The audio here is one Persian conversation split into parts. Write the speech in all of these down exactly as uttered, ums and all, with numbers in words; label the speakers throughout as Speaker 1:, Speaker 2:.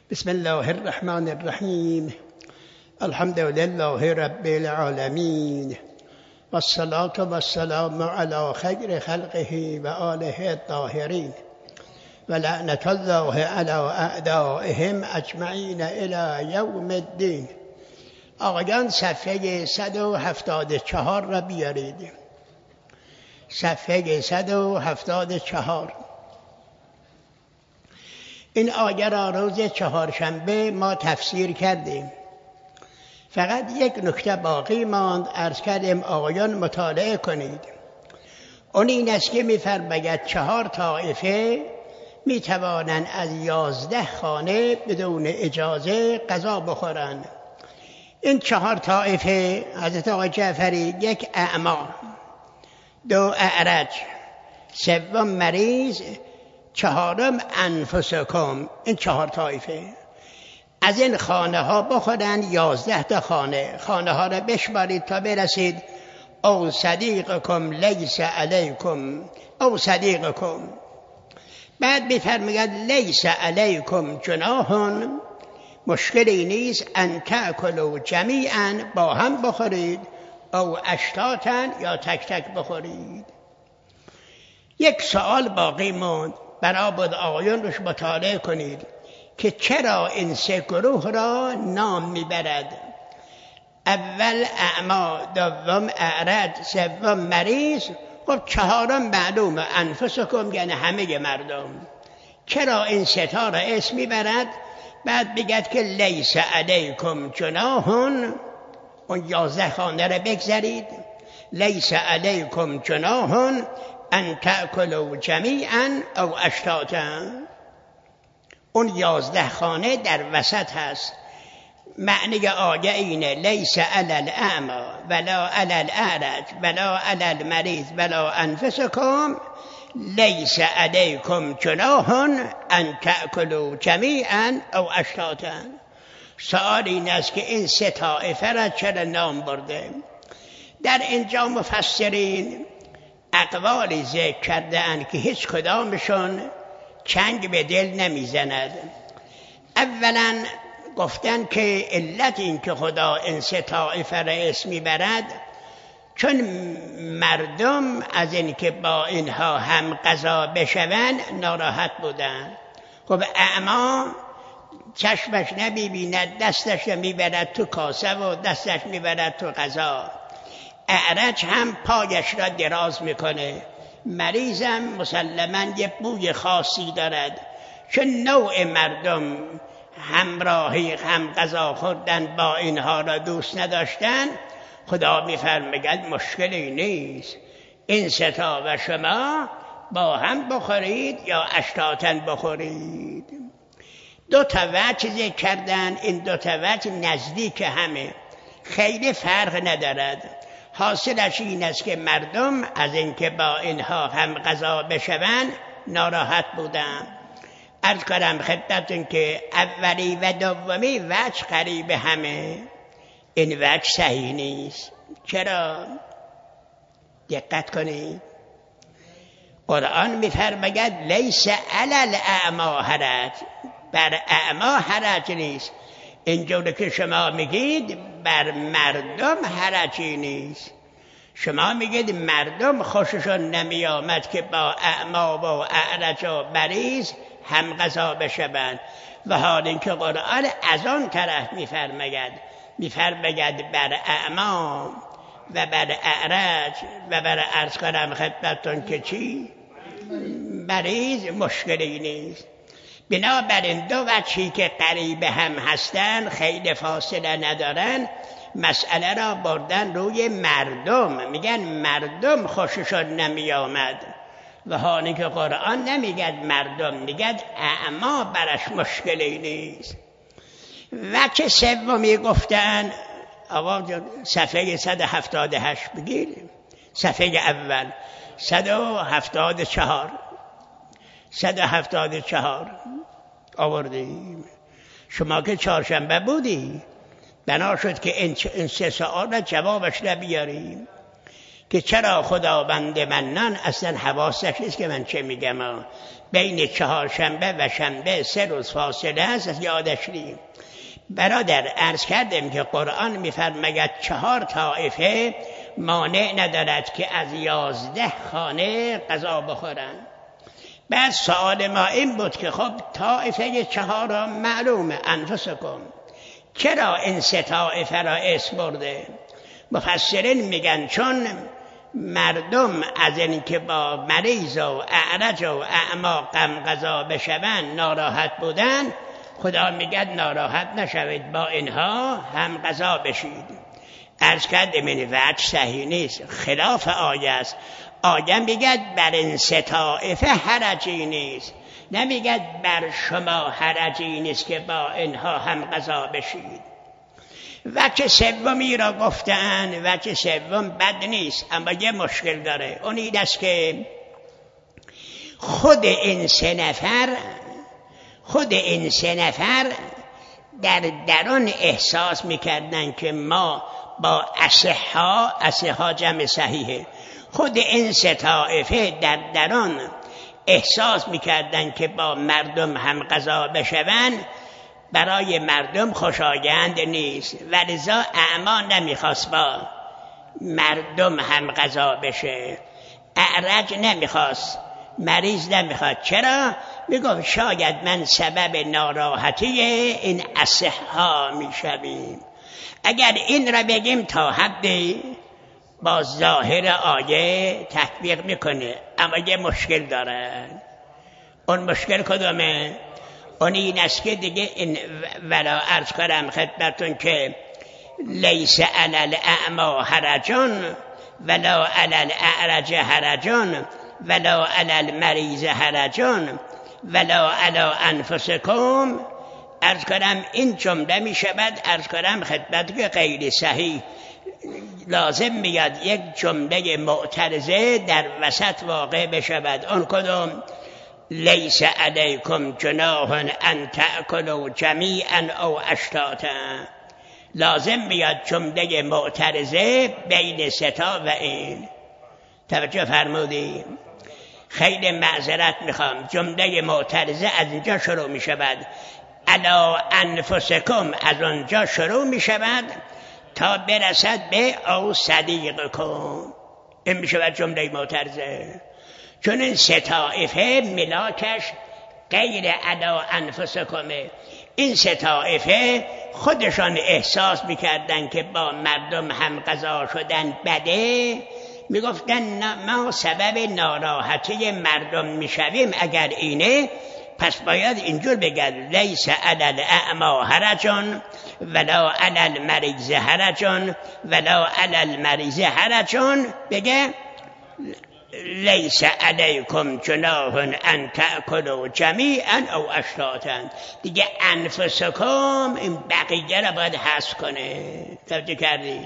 Speaker 1: بسم الله الرحمن الرحیم. الحمد لله رب العالمین والصلاة والسلام علی خیر خلقه و آله الطاهرین و لعنت الله علی اعدائهم اجمعین الی یوم الدین. آقایان صفحه صد و هفتاد و چهار را بیارید. صفحه صد و هفتاد و چهار. این آیه را روز چهارشنبه ما تفسیر کردیم. فقط یک نکته باقی ماند، عرض کردیم آقایان مطالعه کنید. اون این است که می‌فرماید چهار طایفه میتوانند از یازده خانه بدون اجازه غذا بخورند. این چهار طایفه حضرت آقای جعفری: یک اعمی، دو اعرج، سوم مریض، چهارم انفسکم. این چهار طایفه از این خانه ها بخورن. یازده تا خانه خانه ها را بشمارید تا برسید او صدیقکم لیس علیکم او صدیقکم. بعد میفرماید لیس علیکم جناح، مشکلی نیست ان تأکلوا جمیعا، با هم بخورید، او اشتاتا، یا تک تک بخورید. یک سوال باقی موند، بنا بود آقایان روش مطالعه کنید که چرا این سه گروه را نام میبرد. اول اعما، دوم اعرج، سوم مریض. خب چهارم معلومه انفسکم، یعنی همه مردم. چرا این سه تا را اسم میبرد؟ بعد بگد که لیس علیکم جناح، اون یازده خانه را بگذارید، لیس علیکم جناح ان تأکلوا جمیعا او اشتاتا. اون یازده خانه در وسط هست. معنی آیه اینه: لیس علی الاعمی ولا علی الاعرج ولا علی المریض ولا انفسکم لیس علیکم جناح ان تأکلوا جمیعا او اشتاتا. سوال این است که این سه طایفه را چرا نام برده؟ در اینجا مفسرین اقوالی ذکر کردند که هیچ کدامشون چنگ به دل نمیزند. اولا گفتن که علت این که خدا این سه طایفه را اسم میبرد چون مردم از این که با اینها هم غذا بشوند ناراحت بودند. خب اعما چشمش نمیبیند، دستش میبرد تو کاسه و دستش میبرد تو غذا. اعرج هم پایش را دراز میکنه. مریضم مسلماً یه بوی خاصی دارد. چون نوع مردم همراهی هم غذا خوردن با اینها را دوست نداشتن، خدا میفرماید مشکلی نیست، این سه تا و شما با هم بخورید یا اشتاتن بخورید. دو تا وجه ذکر کردن. این دو تا وجه نزدیک همه، خیلی فرق ندارد. حاصلش این است که مردم از اینکه با اینها هم غذا بشوند ناراحت بودند. عرض کنم خدمتتون که اولی و دومی وجه قریب همه. این وجه صحیح نیست. چرا؟ دقت کنید. قرآن می‌فرماید لیس علی الاعمی حرج، بر اعما حرج نیست. اینجوری که شما میگید بر مردم حرجی نیست. شما میگید مردم خوششون نمی آمد که با اعما و اعرج و مریض هم غذا بشوند، و حال اینکه قرآن از آن طرف میفرماید میفرماید بر اعما و بر اعرج و بر عرض کنم خدمتتون که چی؟ مریض مشکلی نیست. بنابراین دو وجهی که قریب هم هستن، خیلی فاصله ندارن، مسئله را بردن روی مردم. میگن مردم خوششون نمی آمد، و حالی که قرآن نمیگد مردم، میگد اعما برش مشکلی نیست. وجه سومی گفتن، آقا صفحه صد و هفتاد و هشت بگیریم. صفحه اول صد و هفتاد و چهار صد و هفتاد و چهار آوردیم. شما که چهارشنبه بودی، بنا شد که این سه سوال را جوابش نبیاریم. که چرا خداوند منان اصلا حواسش نیست که من چه میگم. بین چهارشنبه و شنبه سه روز فاصله هست، از یادش نیم. برادر عرض کردم که قرآن میفرماید چهار طایفه مانع ندارد که از یازده خانه غذا بخورن. بعد سوال ما این بود که خب طایفه چهارم معلومه، انفسکم، چرا این سه طایفه را اسم برده؟ مفسرین میگن چون مردم از این که با مریض و اعرج و اعما غم غذا بشون ناراحت بودن، خدا میگه ناراحت نشوید، با اینها هم غذا بشید. عرض کردم این وجه صحیح نیست، خلاف آیه است. آیه میگه بر این سه طایفه حرجی نیست، نمیگه بر شما حرجی نیست که با اینها هم غذا بشید. وجه سومی را گفتن، وجه سوم بد نیست، اما یه مشکل داره. اون این است که خود این سه نفر خود این سه نفر در درون احساس میکردن که ما با اصحا، اصحا جمع صحیحه، خود این سه طایفه در درون احساس میکردن که با مردم هم غذا بشون برای مردم خوشایند نیست، ولذا اعما نمیخواست با مردم هم غذا بشه، اعرج نمیخواست، مریض نمیخواد. چرا؟ میگفت شاید من سبب ناراحتی این اصحا میشویم. اگر این را بگیم تا حدی با ظاهر آیه تطبیق میکنه، اما یه مشکل داره. اون مشکل کدومه؟ اون این است که دیگه این ولا عرض کنم خدمتون که لیس علی الاعما حرجون ولا علی الاعرج حرجون ولا علی المریض حرجون ولا علی انفسکم. عرض کنم این جمله می شود، عرض کنم خدمت که غیر صحیح، لازم میاد یک جمله معترضه در وسط واقع بشود. اون کدوم؟ لیس علیکم جناح ان تأکلوا جمیعا او اشتاتا. لازم میاد جمله معترضه بین ستا و این. توجه فرمودی؟ خیلی معذرت میخوام، جمله معترضه از اینجا شروع میشود، الا انفسکم از اونجا شروع میشود تا برسد به او صدیقکم. این میشود جمله معترضه. چون این سه طایفه ملاکش غیر الا انفسکمه. این سه طایفه خودشان احساس میکردن که با مردم هم غذا شدن بده، میگفتن ما سبب ناراحتی مردم میشویم. اگر اینه پس باید اینجور بگد لیس علی الاعما حرجون ولا علی المریض حرجون ولا علی المریض حرجون، بگه لیس علیکم جناح ان تأکلوا جمیعا او اشتاتا. دیگه انفسکم این بقیه را باید حذف کنه. توجه کردی؟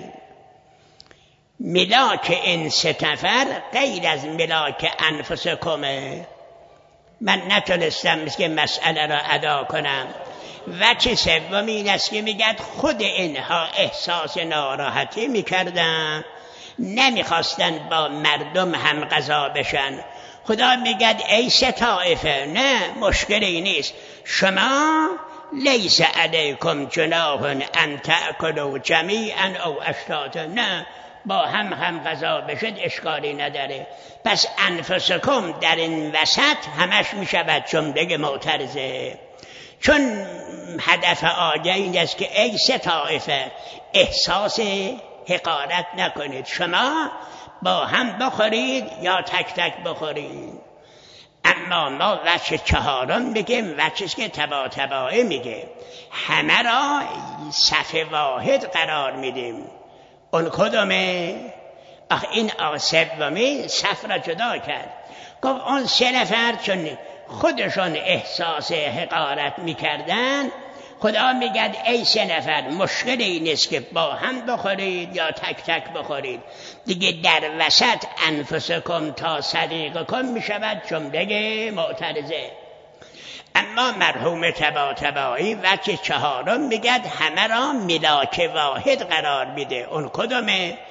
Speaker 1: ملاک این سه نفر غیر از ملاک انفسکمه. من نتونستم که مسئله را ادا کنم. وجه سوم این است که میگد خود اینها احساس ناراحتی میکردن، نمیخواستن با مردم هم غذا بشن. خدا میگد ای سه طایفه، نه مشکلی نیست، شما لیس علیکم جناح ان تأکلوا جمیعا او اشتاتا، نه با هم هم غذا بشد اشکالی نداره. پس انفسکم در این وسط همش میشود جمله معترضه. چون هدف آیه این است که ای سه طایفه احساس حقارت نکنید، شما با هم بخورید یا تک تک بخورید. اما ما وجه چهارم بگیم، وجهی که تبا تباعه میگه، همه را صف واحد قرار میدیم. اون کدومه؟ آخه این سومی صف را جدا کرد. گفت اون سه نفر چون خودشون احساس حقارت میکردن، خدا میگد ای سه نفر مشکلی نیست که با هم بخورید یا تک تک بخورید. دیگه در وسط انفسکم تا صدیقکم میشود جمله معترضه. اما مرحوم تبا تبایی وجه چهارم میگد همه را ملاک واحد قرار میده. اون کدومه؟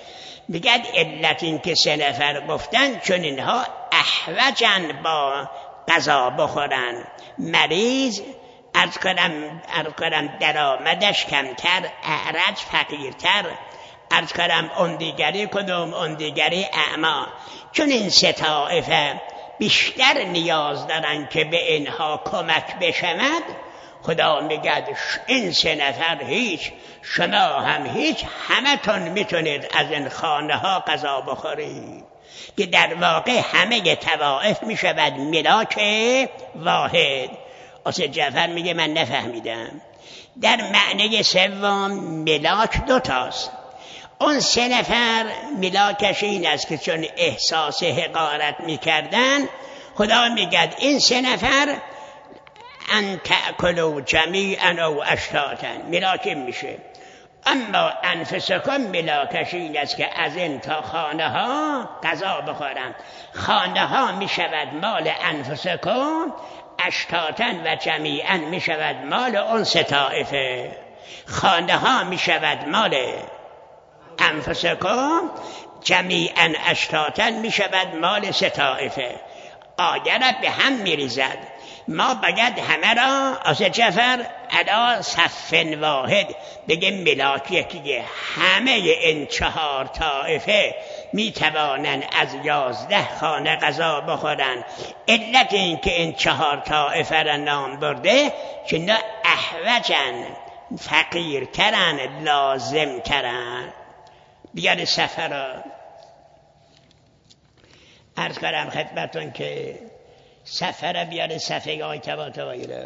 Speaker 1: میگد علت این که سه نفر گفتن چون اینها احوجن با غذا بخورن. مریض عرض کنم عرض کنم درآمدش کمتر، اعرج فقیرتر، عرض کنم اون دیگری کدوم اون دیگری اعما. چون این سه طایفه بیشتر نیاز دارن که به اینها کمک بشود، خدا میگد این سه نفر هیچ، شما هم هیچ، همه تون میتونید از این خانه ها غذا بخورید. که در واقع همه طوائف میشود ملاک واحد. آسه جعفر میگه من نفهمیدم. در معنی سوم ملاک دوتاست. اون سه نفر ملاکش این است که چون احساس حقارت میکردن، خدا میگد این سه نفر ان تأکلوا جمیعا او اشتاتا ملاک میشه. اما انفسکم ملاکش این است که از این تا خانه ها غذا بخورن. خانه ها میشود مال انفسکم، اشتاتا و جمیعا میشود مال اون سه طایفه. خانه ها میشود مال انفسکم، جمیعا اشتاتا میشود مال سه طایفه. آیه را به هم میریزد. ما باید همه را از جعفر علا صف واحد بگه ملاک یکیه. همه این چهار طایفه میتوانند از یازده خانه غذا بخورن. علت این که این چهار طایفه را نام برده چون احوجن، فقیرترن، لازمترن. بیاد صفحه را عرض کنم خدمتون که صفحه را بیاد، صفحه آی تباتبایی را،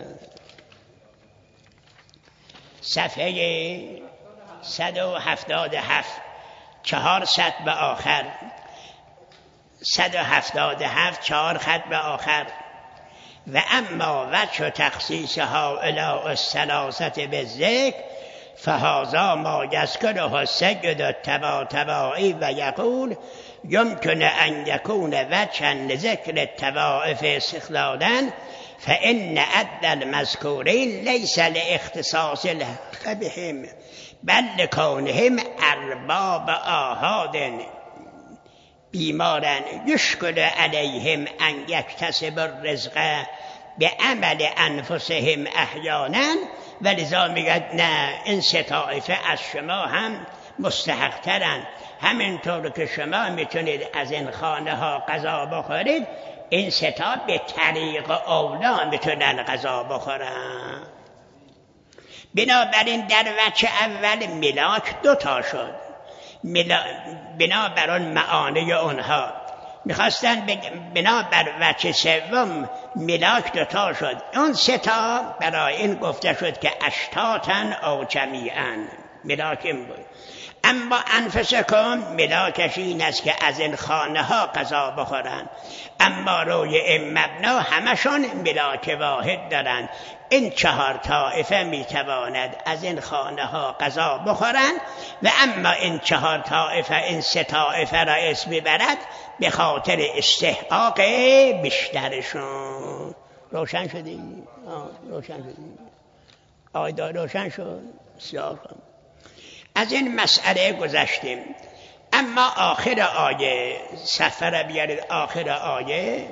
Speaker 1: صفحه صد و هفتاد و هفت، چهار خط به آخر، صد و هفتاد و هفت چهار خط به آخر. و اما وجه تخصیص هؤلاء الثلاثه بالذکر فهذا ما یذکره السید الطباطبایی و یقول يمكن أن يكون وجها لذكر الطوائف استقلالا فإن عد المذكورين ليس لاختصاص الحق بهم بل لكونهم أرباب آحاد بیمارا يشكل عليهم أن يكتسب الرزق بعمل أنفسهم أحيانا. ولذا میگه نه، این سه طایفه از شما هم مستحق ترن. همینطور که شما میتونید از این خانه ها غذا بخورید، این سه تا به طریق اولا میتونن غذا بخورن. بنابراین در وجه اول ملاک دوتا شد. ملا... بنابر اون معانی اونها میخواستن بگ... بنابر وجه سوم ملاک دوتا شد. اون سه تا برای این گفته شد که اشتاتن او جمیعا ملاک این بود. اما انفسکم ملاکش این است که از این خانه ها غذا بخورن. اما روی این مبنا همشون ملاک واحد دارن. این چهار طایفه میتواند از این خانه ها غذا بخورن و اما این چهار طایفه، این سه طایفه را اسم میبرد به خاطر استحقاق بیشترشون. روشن شدی؟ روشن شدی؟ آیدا روشن شد؟ سیاه کن. از این مسئله گذشتیم. اما آخر آیه، صفحه را بیارید آخر آیه،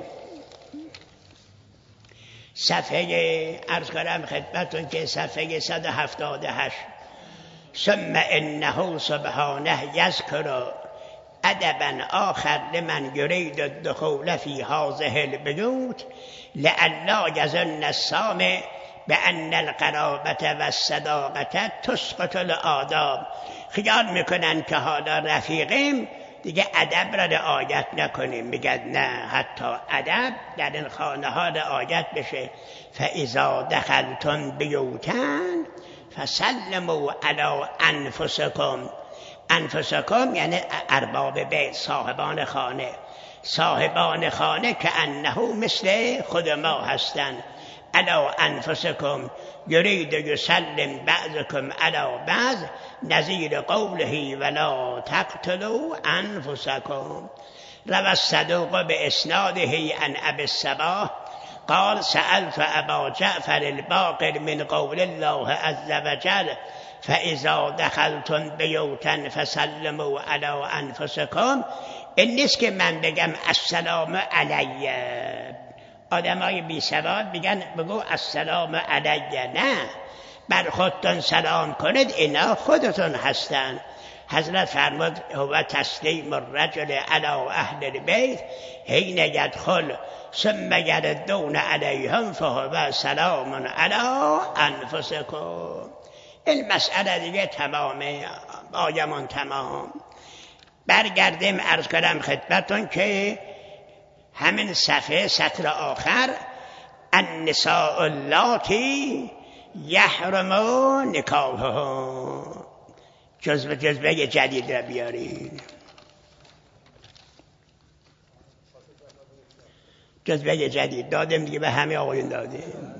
Speaker 1: صفحه عرض کنم خدمتون که صفحه صد و هفتاد و هشت. ثم انه سبحانه یذکر ادبا آخر لمن یرید الدخول فی هذه البیوت لئلا یظن السامع بأن القرابة و الصداقة تسقط الآداب. خیال میکنن که حالا رفیقیم دیگه ادب را رعایت نکنیم. میگن نه، حتی ادب در این خانه ها رعایت بشه. فاذا دخلتم بیوتا فسلموا علی انفسکم. انفسکم یعنی ارباب بیت، صاحبان خانه. صاحبان خانه که انه مثل خود ما هستند. علی انفسکم یرید یسلم بعضکم علی بعض نظیر قوله ولا تقتلوا انفسکم. روى الصدوق باسناده عن ابي الصباح قال سألت ابا جعفر الباقر من قول الله عز وجل فاذا دخلتم بیوتا فسلموا علی انفسکم. این نیست که من بگم السلام علیه، آدمای بی سواد میگن بگو السلام علیه، نه، بر خودتون سلام کنید، اینا خودتون هستن. حضرت فرمود هو تسلیم الرجل علی اهل البیت حین یدخل ثم یردون علیهم فهو سلام علی انفسکم. این مسئله دیگه تمامه، آیمان تمام. برگردیم عرض کنم خدمتون که همین صفحه سطر آخر النساء اللاتی یحرم نکاحهن، جزوه جزوه جدید را بیارید، جزوه جدید دادیم دیگه، به همه آقایون دادیم.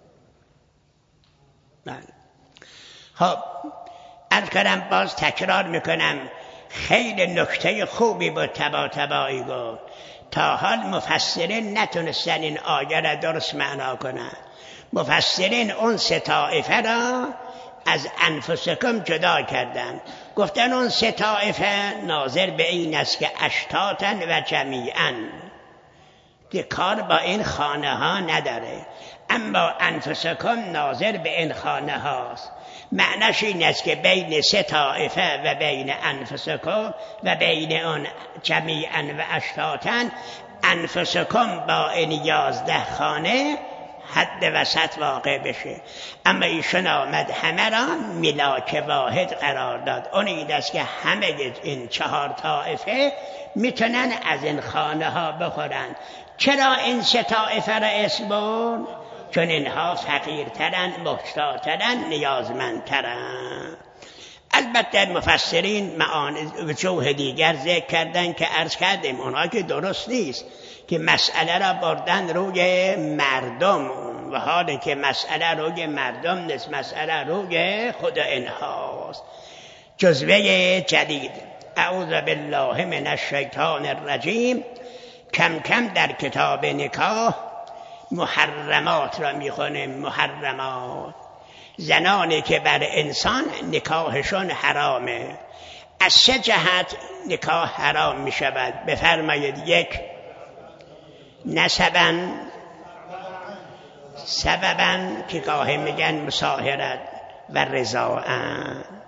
Speaker 1: بله خب عرض کنم، باز تکرار میکنم، خیلی نکته خوبی بود تبا تبایی گفت. تا حال مفسرین نتونستن این آیه را درست معنا کنن. مفسرین اون سه طایفه را از انفسکم جدا کردن، گفتن اون سه طایفه ناظر به این است که اشتاتن و جمیعا، که کار با این خانه ها نداره، اما انفسکم ناظر به این خانه هاست. معنیش این است که بین سه طایفه و بین انفسکم و بین اون جمیعا و اشتاتن، انفسکم با این یازده خانه حد وسط واقع بشه. اما ایشون آمد همه را ملاک واحد قرار داد. اون این است که همه این چهار طایفه میتونن از این خانه ها بخورن. چرا این سه طایفه را اسم برد؟ چون اینها فقیرترن، محتاجترن، نیازمندترن. البته مفسرین معانی وجوه دیگر ذکر کردن که عرض کردیم اونها که درست نیست، که مسئله را بردن روی مردم، و حالی که مسئله روی مردم نیست، مسئله روی خود اینهاست. جزوه جدید اعوذ بالله من الشیطان الرجیم. کم کم در کتاب نکاح محرمات را میخونیم. محرمات، زنانی که بر انسان نکاحشون حرامه. از سه جهت نکاح حرام میشود. بفرمایید. یک، نسباً، سبباً که گاهی میگن مصاهرت، و رضاعاً.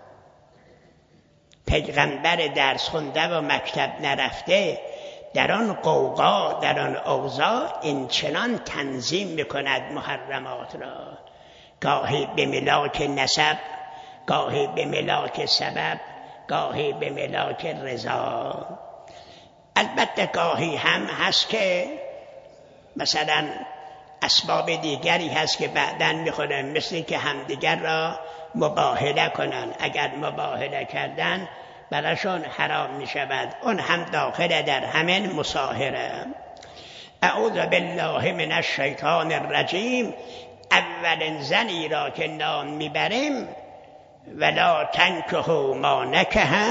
Speaker 1: پیغمبر درس خونده و مکتب نرفته در آن قوقا، در آن اوضاع این چنان تنظیم میکند محرمات را، گاهی به ملاک نسب، گاهی به ملاک سبب، گاهی به ملاک رضا. البته گاهی هم هست که مثلا اسباب دیگری هست که بعداً میخونن، مثل که همدیگر را مباهله کنن. اگر مباهله کردن براشون حرام می شود. اون هم داخل در همین مصاهره. اعوذ بالله من الشیطان الرجیم. اولین زنی را که نام میبریم ولا تنکحوا ما نکح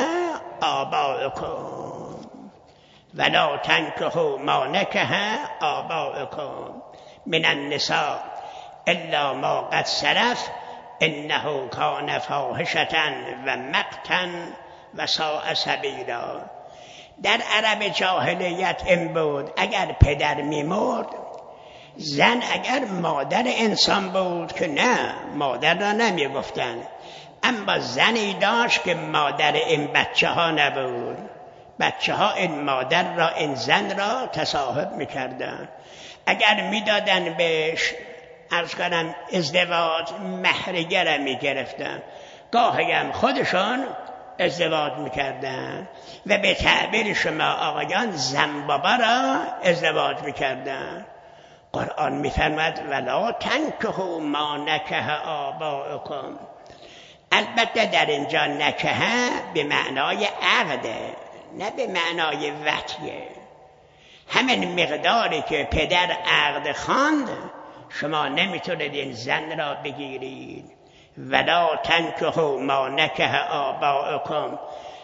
Speaker 1: آباؤکم، ولا تنکحوا ما نکح آباؤکم من النساء الا ما قد سلف انه کان فاحشة و مقتا و ساء سبیلا. در عرب جاهلیت این بود، اگر پدر میمرد، زن اگر مادر انسان بود که نه، مادر را نمیگفتن، اما زنی داشت که مادر این بچه ها نبود، بچه ها این مادر را، این زن را تصاحب میکردن. اگر میدادن بهش عرض کنم ازدواج، مهریه را میگرفتن، گاهی هم خودشان ازدواج میکردن و به تعبیر شما آقایان زنبابا را ازدواج میکردن. قرآن میفرماد ولا تنکحوا ما نکح آباؤکم. البته در اینجا نکح به معنای عقده، نه به معنای وطیه. همین مقداری که پدر عقد خواند شما نمیتونید این زن را بگیرید. ولا تنکحوا ما نکح آباؤکم.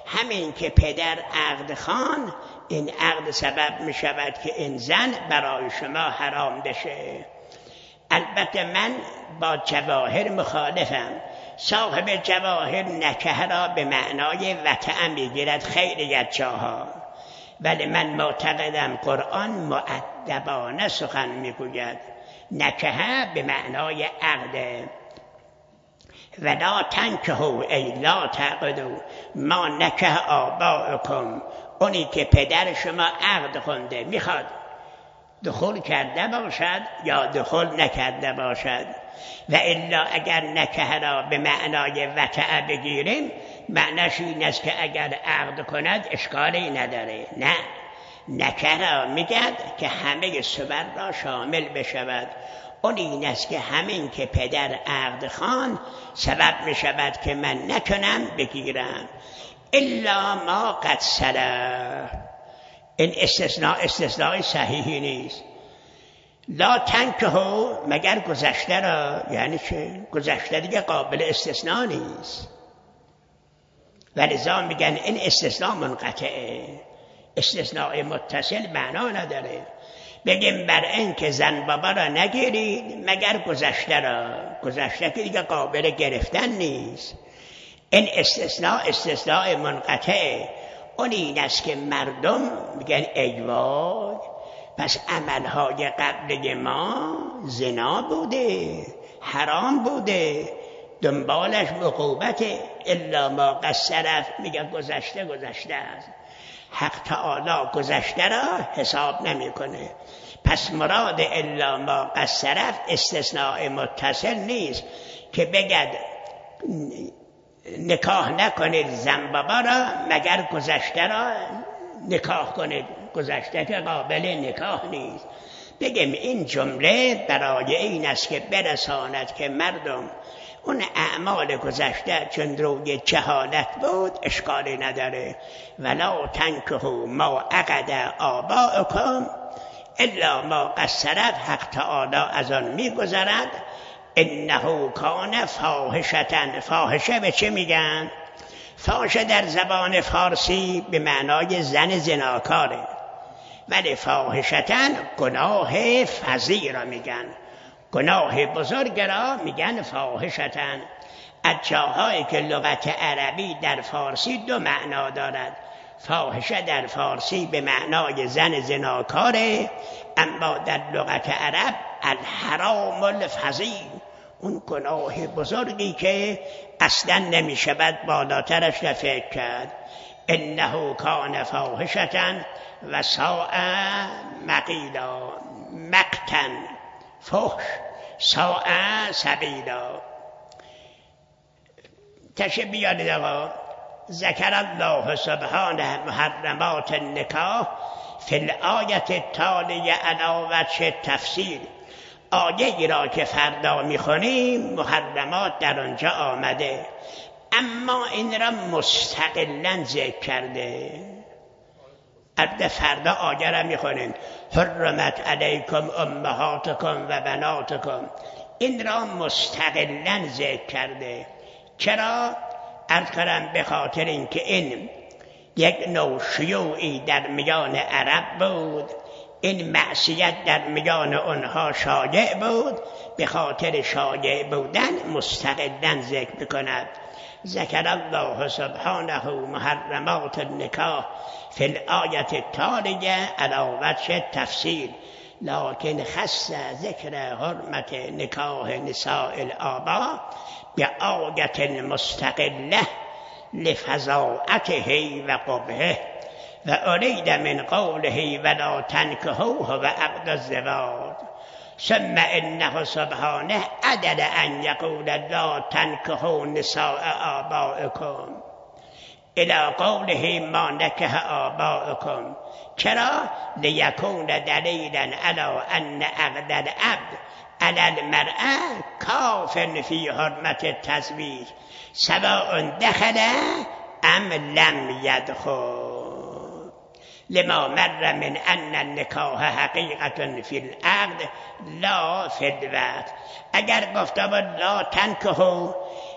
Speaker 1: همین که پدر عقد خان، این عقد سبب می شود که این زن برای شما حرام بشه. البته من با جواهر مخالفم. صاحب جواهر نکه را به معنای وطعه می گیرد خیلی از جاها، ولی من معتقدم قرآن مؤدبانه سخن می گوید. نکه به معنای عقد. ولا تنکحوا ای لا تعقدوا ما نکح آباؤکم، اونی که پدر شما عقد خونده میخواد دخول کرده باشد یا دخول نکرده باشد. و الا اگر نکح را به معنای وطعه بگیریم، معنیش این است که اگر عقد کند اشکالی نداره. نه، نکح را میگد که همه صور را شامل بشود. اون این است که همین که پدر عقد خان سبب می شود که من نکنم بگیرم. الا ما قد سلف، این استثناء استثناء صحیحی نیست. لا تنکحوا مگر گذشته را، یعنی چه؟ گذشته دیگه قابل استثناء نیست، ولذا میگن این استثناء منقطعه. استثناء متصل معنا نداره. بگیم بر این که زن بابا را نگیرید مگر گذشته را، گذشته که دیگه قابل گرفتن نیست. این استثناء استثناء منقطعه. اون این است که مردم میگن ای وای، پس عملهای قبل ما زنا بوده، حرام بوده، دنبالش عقوبته. الا ما قد سلف میگه گذشته گذشته است. حق تعالی گذشته را حساب نمیکنه. پس مراد الا ما قد سلف استثناء متصل نیست که بگد نکاح نکنید زن بابا را مگر گذشته را نکاح کنید. گذشته که قابل نکاح نیست. بگم این جمله برای این است که برساند که مردم اون اعمال گذشته چون روی جهالت بود اشکالی نداره. ولا تنکحوا ما عقد آباؤکم الا ما قد سلف. حق تعالی از آن میگذرد. انه کان فاحشة. فاحشه به چه میگن؟ فاحشه در زبان فارسی به معنای زن زناکاره، ولی فاحشتن گناه فظیع را میگن. گناه بزرگ را میگن فاحشتن. از جاهایی که لغت عربی در فارسی دو معنا دارد. فاحشه در فارسی به معنای زن زناکاره، اما در لغت عرب الحرام الفظیع، اون گناه بزرگی که اصلا نمیشود بالاترش فکر کرد. انه کان فاحشة و ساء مقیلا. مقتن فحش، ساء سبیلا. تشه بیارید آقا. ذکر الله سبحانه محرمات النکاح فی الآیت التالیه علی وجه تفسیر. آیه ای را که فردا میخونیم محرمات در آنجا آمده، اما این را مستقلا ذکر کرده. البته فردا آیه را میخونیم حرمت علیکم امهاتکم و بناتکم، این را مستقلا ذکر کرده. چرا؟ عرض کنم به خاطر اینکه این یک نوع شیوعی در میان عرب بود، این معصیت در میان آنها شایع بود، به خاطر شایع بودن مستقلا ذکر بکند. ذکر الله سبحانه محرمات النکاح فی الآیت التالیه علی وجه تفسیر، لکن خص ذکر حرمت نکاح نساء الآباء بآیت مستقله لفظاعته و قبحه و ارید من قوله ولا تنکحوه و عقد الزواج. ثم انه سبحانه عدل ان یقول لا تنکحوا نساء آبائکم الى قوله ما نکح آبائکم. چرا؟ لیکون دلیلا علی ان عقد العبد علی المرأة کاف فی حرمت التزویج سواء دخل ام لم یدخل، لما مر من ان النکاح حقیقت فی العقد لا فی الوقت. اگر گفته بود لا تنکحوا،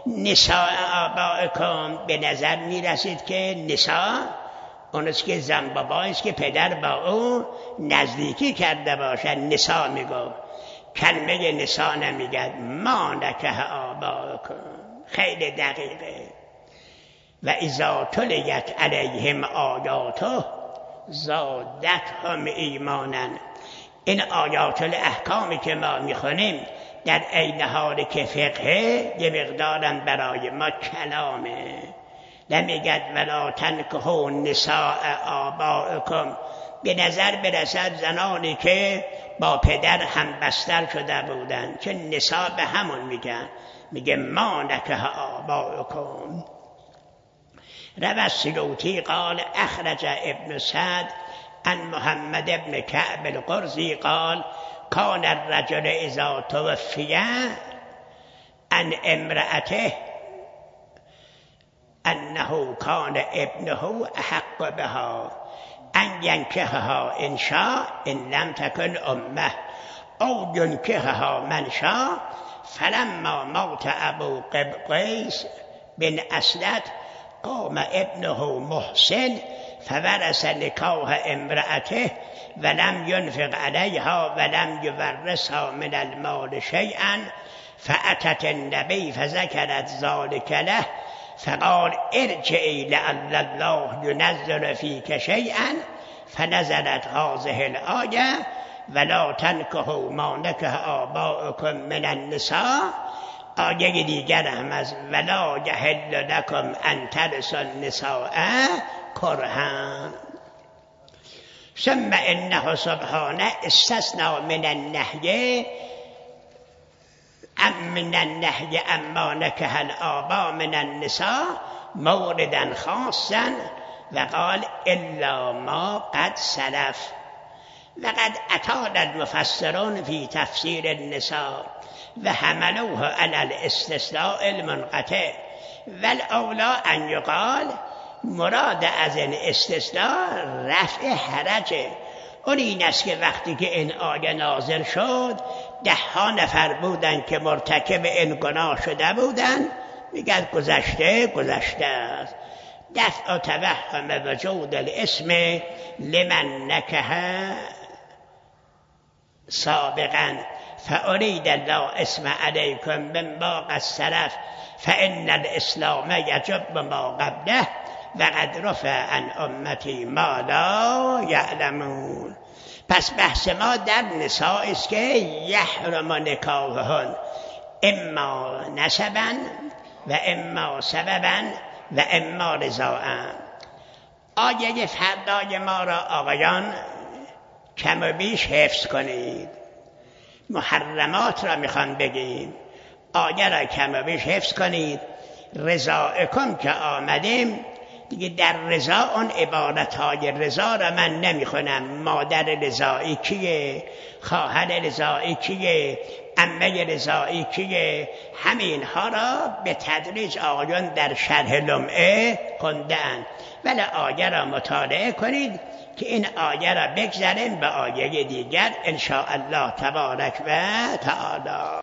Speaker 1: نساء آبائکم، به نظر می رسید که نساء اونست که زن بابایست که پدر با او نزدیکی کرده باشد. نساء میگو، کلمه نساء نمیگد. ما نکه آبائکم، خیلی دقیقه. و اذا تلیت علیهم آیاته زادتهم ایمانا. این آیات الاحکامی که ما میخونیم در عین حال که فقه یه مقدارم برای ما کلامه. نمیگد ولا تنکحوا نساء آبائکم. به نظر برسد زنانی که با پدر هم بستر شده بودن، چه نساء به همون میگن. میگه ما نکه آبائکم. روى السیوطی قال اخرج ابن سعد عن محمد ابن كعب القرظي قال كان الرجل اذا توفي عن امرأته انه كان ابنه احق بها ان ينكحها ان شاء ان لم تكن امه او ينكحها من شاء. فلما موت ابو قيس بن اسلت قام ابنه محسن فورث نکاح امرأته ولم ينفق عليها ولم يورثها من المال شيئا. فأتت النبي فذكرت ذلك له فقال ارجعي لعل الله ينزل فيك شيئا. فنزلت هذه الآية ولا تنكحوا ما نكح آباؤكم من النساء. آیه دیگر هم از ولا یحل لکم ان ترثوا النساء کرها. ثم انه سبحانه استثنى من النهی من النهی اما نکح الآباء من النساء موردا خاصا وقال الا ما قد سلف. وقد اطال المفسرون في تفسير النساء وحملوه على الاستثناء المنقطع والاولی ان یقال مراد از این استثناء رفع حرجه. اون این است که وقتی که این آیه نازل شد ده ها نفر بودن که مرتکب این گناه شده بودن، میگن گذشته گذشته است. دفع توهم وجود الاسم لمن نکح سابقا فأريد الله اسم عليكم مما قد سلف فإن الإسلام يجب ما قبله وقد رفع عن امتی ما لا یعلمون. پس بحث ما در نساء است که یحرم نکاحهن اما نسبا و اما سببا و اما رضاء. آیه فردای ما را آقایان کم و بیش حفظ کنید. محرمات را میخوان بگیم، آیه را کم و بیش حفظ کنید. رضاءکم که آمدیم دیگه در رضا اون عبارتهای رضا را من نمیخونم. مادر رضایی کیه، خواهر رضایی کیه، عمه رضایی کیه، همین ها را به تدریج آقایان در شرح لمعه خوندن. ولی آیه را مطالعه کنید که این آیه را بگذاریم به آیه دیگر ان شاء الله تبارک و تعالی.